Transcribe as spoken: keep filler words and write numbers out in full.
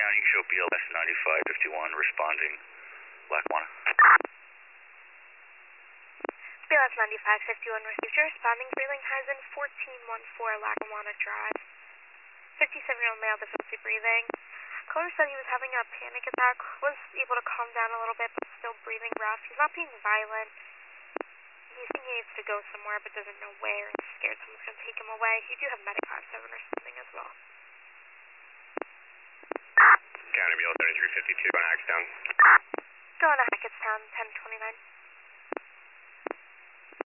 Hackettstown, you can show B L S ninety-five fifty-one responding Lackawanna. B L S ninety-five fifty-one received. You're responding breathing highs in fourteen fourteen Lackawanna Drive. fifty-seven-year-old male, difficulty breathing. Caller said he was having a panic attack, was able to calm down a little bit, but still breathing rough. He's not being violent. He's thinking he needs to go somewhere, but doesn't know where, and is scared someone's going to take him away. You do have Medic five seven responding as well. County B L thirty-three fifty-two on Hackettstown. Going to Hackettstown, ten twenty-nine.